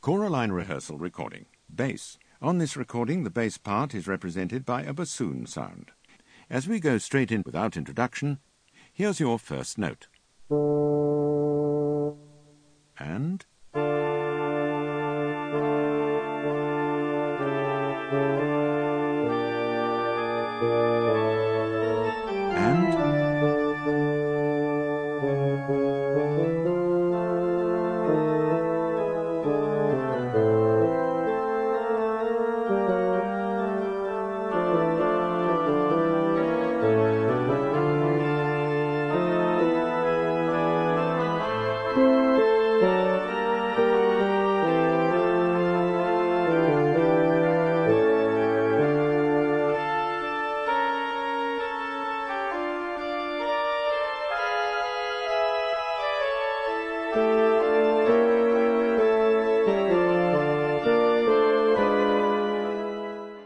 Choraline rehearsal recording. Bass. On this recording, the bass part is represented by a bassoon sound. As we go straight in without introduction, here's your first note. And